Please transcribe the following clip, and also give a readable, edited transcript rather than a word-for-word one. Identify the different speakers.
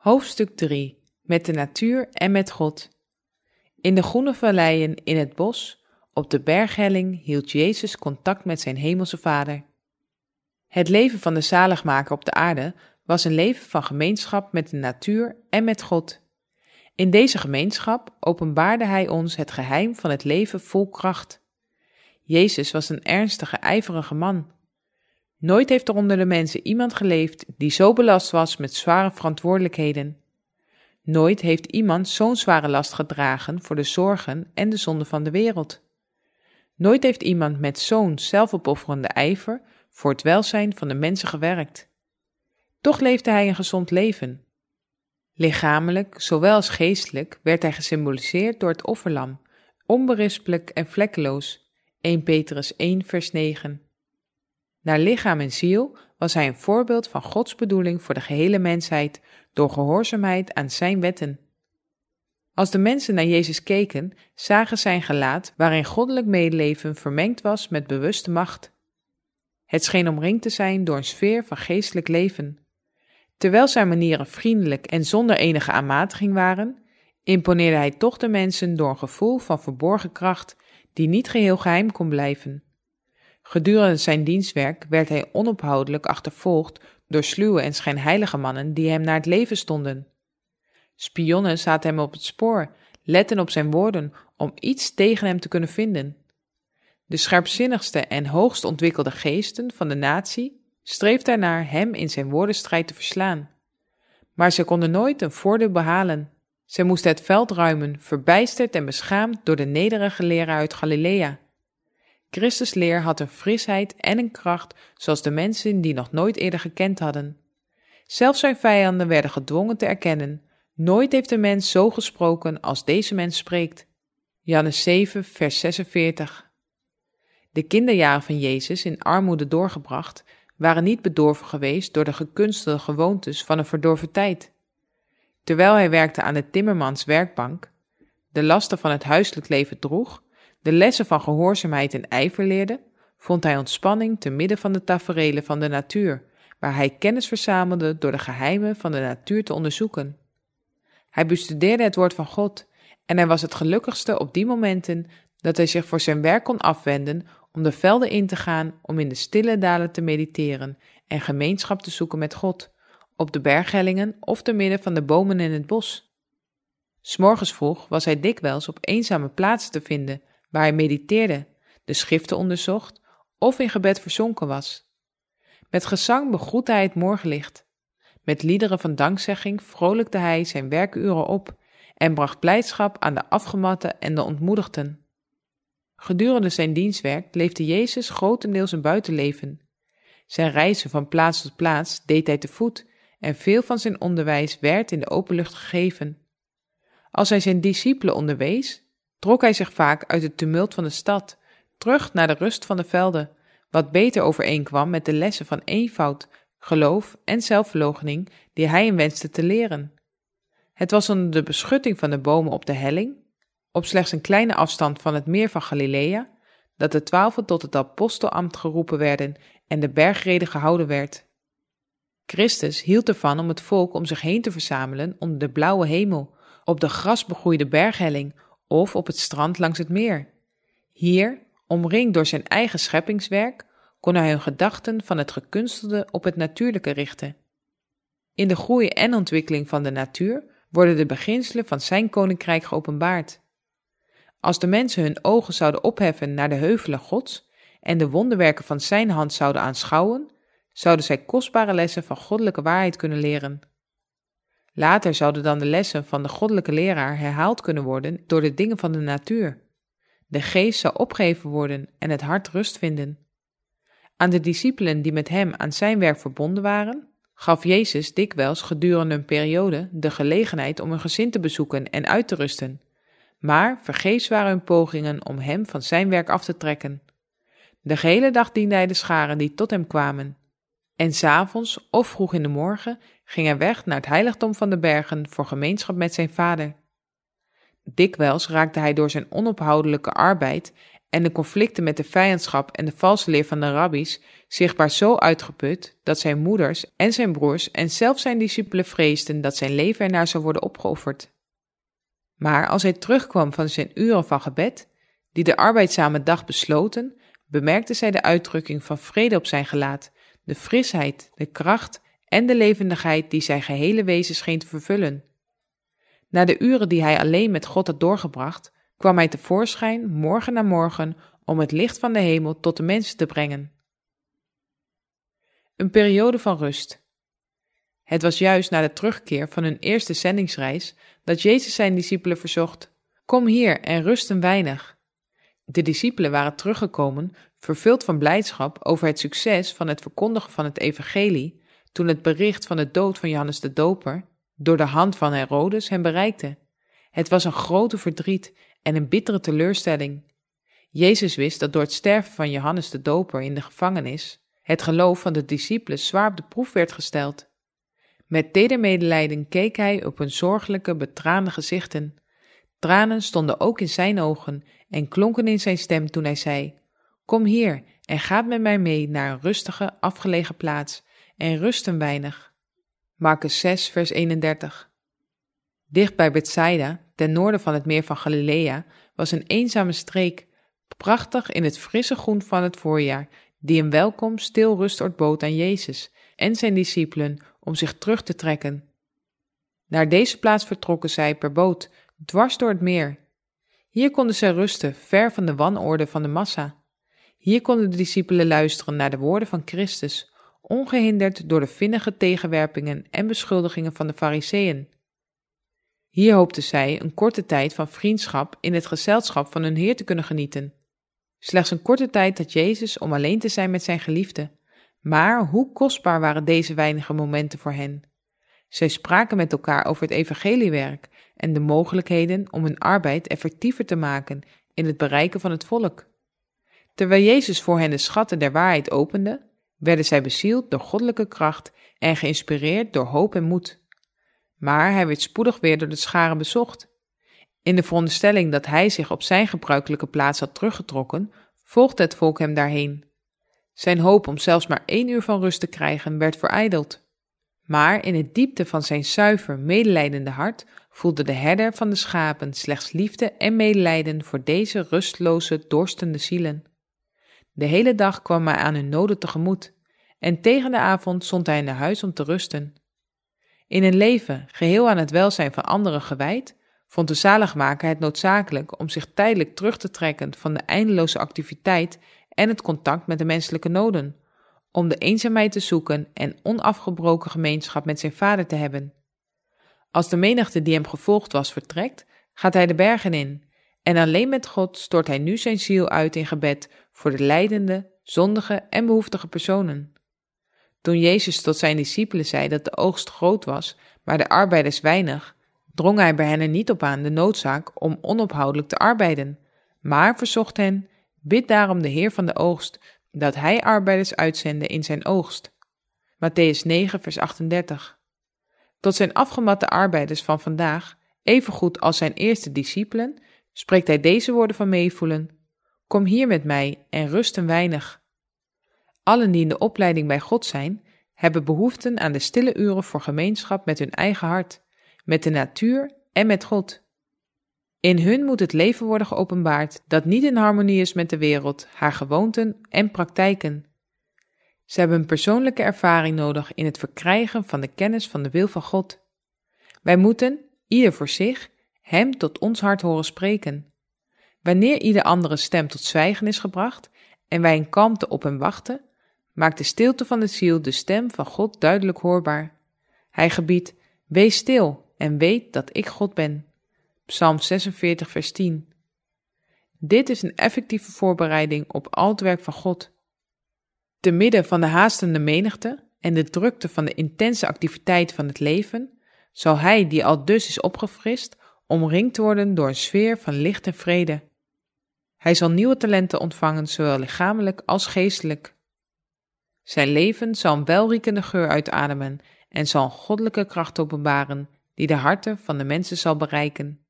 Speaker 1: Hoofdstuk 3. Met de natuur en met God. In de groene valleien in het bos, op de berghelling, hield Jezus contact met zijn hemelse Vader. Het leven van de zaligmaker op de aarde was een leven van gemeenschap met de natuur en met God. In deze gemeenschap openbaarde hij ons het geheim van het leven vol kracht. Jezus was een ernstige, ijverige man. Nooit heeft er onder de mensen iemand geleefd die zo belast was met zware verantwoordelijkheden. Nooit heeft iemand zo'n zware last gedragen voor de zorgen en de zonden van de wereld. Nooit heeft iemand met zo'n zelfopofferende ijver voor het welzijn van de mensen gewerkt. Toch leefde hij een gezond leven. Lichamelijk, zowel als geestelijk, werd hij gesymboliseerd door het offerlam, onberispelijk en vlekkeloos, 1 Petrus 1 vers 9. Naar lichaam en ziel was hij een voorbeeld van Gods bedoeling voor de gehele mensheid door gehoorzaamheid aan zijn wetten. Als de mensen naar Jezus keken, zagen zijn gelaat waarin goddelijk medeleven vermengd was met bewuste macht. Het scheen omringd te zijn door een sfeer van geestelijk leven. Terwijl zijn manieren vriendelijk en zonder enige aanmatiging waren, imponeerde hij toch de mensen door een gevoel van verborgen kracht die niet geheel geheim kon blijven. Gedurende zijn dienstwerk werd hij onophoudelijk achtervolgd door sluwe en schijnheilige mannen die hem naar het leven stonden. Spionnen zaten hem op het spoor, letten op zijn woorden om iets tegen hem te kunnen vinden. De scherpzinnigste en hoogst ontwikkelde geesten van de natie streefden ernaar hem in zijn woordenstrijd te verslaan. Maar ze konden nooit een voordeel behalen. Zij moesten het veld ruimen, verbijsterd en beschaamd door de nederige leraar uit Galilea. Christus' leer had een frisheid en een kracht zoals de mensen die nog nooit eerder gekend hadden. Zelfs zijn vijanden werden gedwongen te erkennen: nooit heeft een mens zo gesproken als deze mens spreekt. Johannes 7 vers 46. De kinderjaren van Jezus in armoede doorgebracht waren niet bedorven geweest door de gekunstelde gewoontes van een verdorven tijd. Terwijl hij werkte aan de timmermans werkbank, de lasten van het huiselijk leven droeg, de lessen van gehoorzaamheid en ijver leerde, vond hij ontspanning te midden van de taferelen van de natuur, waar hij kennis verzamelde door de geheimen van de natuur te onderzoeken. Hij bestudeerde het woord van God en hij was het gelukkigste op die momenten dat hij zich voor zijn werk kon afwenden om de velden in te gaan om in de stille dalen te mediteren en gemeenschap te zoeken met God, op de berghellingen of te midden van de bomen in het bos. 'S Morgens vroeg was hij dikwijls op eenzame plaatsen te vinden, waar hij mediteerde, de schriften onderzocht of in gebed verzonken was. Met gezang begroette hij het morgenlicht. Met liederen van dankzegging vrolijkte hij zijn werkuren op en bracht blijdschap aan de afgematten en de ontmoedigden. Gedurende zijn dienstwerk leefde Jezus grotendeels een buitenleven. Zijn reizen van plaats tot plaats deed hij te voet en veel van zijn onderwijs werd in de open lucht gegeven. Als hij zijn discipelen onderwees, trok hij zich vaak uit het tumult van de stad, terug naar de rust van de velden, wat beter overeenkwam met de lessen van eenvoud, geloof en zelfverloochening die hij hem wenste te leren. Het was onder de beschutting van de bomen op de helling, op slechts een kleine afstand van het meer van Galilea, dat de 12 tot het apostelambt geroepen werden en de bergrede gehouden werd. Christus hield ervan om het volk om zich heen te verzamelen onder de blauwe hemel, op de grasbegroeide berghelling of op het strand langs het meer. Hier, omringd door zijn eigen scheppingswerk, kon hij hun gedachten van het gekunstelde op het natuurlijke richten. In de groei en ontwikkeling van de natuur worden de beginselen van zijn koninkrijk geopenbaard. Als de mensen hun ogen zouden opheffen naar de heuvelen Gods en de wonderwerken van zijn hand zouden aanschouwen, zouden zij kostbare lessen van goddelijke waarheid kunnen leren. Later zouden dan de lessen van de goddelijke leraar herhaald kunnen worden door de dingen van de natuur. De geest zou opgeheven worden en het hart rust vinden. Aan de discipelen die met hem aan zijn werk verbonden waren, gaf Jezus dikwijls gedurende een periode de gelegenheid om hun gezin te bezoeken en uit te rusten. Maar vergeefs waren hun pogingen om hem van zijn werk af te trekken. De gehele dag diende hij de scharen die tot hem kwamen. En 's avonds of vroeg in de morgen ging hij weg naar het heiligdom van de bergen voor gemeenschap met zijn Vader. Dikwijls raakte hij door zijn onophoudelijke arbeid en de conflicten met de vijandschap en de valse leer van de rabbies zichtbaar zo uitgeput dat zijn moeders en zijn broers en zelfs zijn discipelen vreesden dat zijn leven ernaar zou worden opgeofferd. Maar als hij terugkwam van zijn uren van gebed, die de arbeidzame dag besloten, bemerkte zij de uitdrukking van vrede op zijn gelaat, de frisheid, de kracht en de levendigheid die zijn gehele wezen scheen te vervullen. Na de uren die hij alleen met God had doorgebracht, kwam hij tevoorschijn morgen na morgen om het licht van de hemel tot de mensen te brengen. Een periode van rust. Het was juist na de terugkeer van hun eerste zendingsreis dat Jezus zijn discipelen verzocht: kom hier en rust een weinig. De discipelen waren teruggekomen, vervuld van blijdschap over het succes van het verkondigen van het evangelie, toen het bericht van de dood van Johannes de Doper door de hand van Herodes hen bereikte. Het was een grote verdriet en een bittere teleurstelling. Jezus wist dat door het sterven van Johannes de Doper in de gevangenis het geloof van de discipelen zwaar op de proef werd gesteld. Met teder medelijden keek hij op hun zorgelijke, betraande gezichten. Tranen stonden ook in zijn ogen en klonken in zijn stem toen hij zei: kom hier en gaat met mij mee naar een rustige, afgelegen plaats en rust een weinig. Markus 6, vers 31. Dicht bij Bethsaida, ten noorden van het meer van Galilea, was een eenzame streek, prachtig in het frisse groen van het voorjaar, die een welkom, stil rustoord bood aan Jezus en zijn discipelen om zich terug te trekken. Naar deze plaats vertrokken zij per boot, dwars door het meer. Hier konden zij rusten, ver van de wanorde van de massa. Hier konden de discipelen luisteren naar de woorden van Christus, ongehinderd door de vinnige tegenwerpingen en beschuldigingen van de Farizeeën. Hier hoopten zij een korte tijd van vriendschap in het gezelschap van hun Heer te kunnen genieten. Slechts een korte tijd had Jezus om alleen te zijn met zijn geliefde, maar hoe kostbaar waren deze weinige momenten voor hen. Zij spraken met elkaar over het evangeliewerk en de mogelijkheden om hun arbeid effectiever te maken in het bereiken van het volk. Terwijl Jezus voor hen de schatten der waarheid opende, werden zij bezield door goddelijke kracht en geïnspireerd door hoop en moed. Maar hij werd spoedig weer door de scharen bezocht. In de veronderstelling dat hij zich op zijn gebruikelijke plaats had teruggetrokken, volgde het volk hem daarheen. Zijn hoop om zelfs maar 1 uur van rust te krijgen werd verijdeld. Maar in het diepte van zijn zuiver, medelijdende hart voelde de herder van de schapen slechts liefde en medelijden voor deze rustloze, dorstende zielen. De hele dag kwam hij aan hun noden tegemoet, en tegen de avond stond hij naar huis om te rusten. In een leven geheel aan het welzijn van anderen gewijd, vond de zaligmaker het noodzakelijk om zich tijdelijk terug te trekken van de eindeloze activiteit en het contact met de menselijke noden, om de eenzaamheid te zoeken en onafgebroken gemeenschap met zijn Vader te hebben. Als de menigte die hem gevolgd was vertrekt, gaat hij de bergen in, en alleen met God stort hij nu zijn ziel uit in gebed voor de lijdende, zondige en behoeftige personen. Toen Jezus tot zijn discipelen zei dat de oogst groot was, maar de arbeiders weinig, drong hij bij hen er niet op aan de noodzaak om onophoudelijk te arbeiden, maar verzocht hen: bid daarom de Heer van de oogst, dat hij arbeiders uitzende in zijn oogst. Mattheüs 9, vers 38. Tot zijn afgematte arbeiders van vandaag, evengoed als zijn eerste discipelen, spreekt hij deze woorden van meevoelen: kom hier met mij en rust een weinig. Allen die in de opleiding bij God zijn, hebben behoeften aan de stille uren voor gemeenschap met hun eigen hart, met de natuur en met God. In hun moet het leven worden geopenbaard dat niet in harmonie is met de wereld, haar gewoonten en praktijken. Ze hebben een persoonlijke ervaring nodig in het verkrijgen van de kennis van de wil van God. Wij moeten, ieder voor zich, hem tot ons hart horen spreken. Wanneer ieder andere stem tot zwijgen is gebracht en wij in kalmte op hem wachten, maakt de stilte van de ziel de stem van God duidelijk hoorbaar. Hij gebiedt: wees stil en weet dat ik God ben. Psalm 46, vers 10. Dit is een effectieve voorbereiding op al het werk van God. Te midden van de haastende menigte en de drukte van de intense activiteit van het leven, zal hij die al dus is opgefrist, omringd worden door een sfeer van licht en vrede. Hij zal nieuwe talenten ontvangen, zowel lichamelijk als geestelijk. Zijn leven zal een welriekende geur uitademen en zal een goddelijke kracht openbaren, die de harten van de mensen zal bereiken.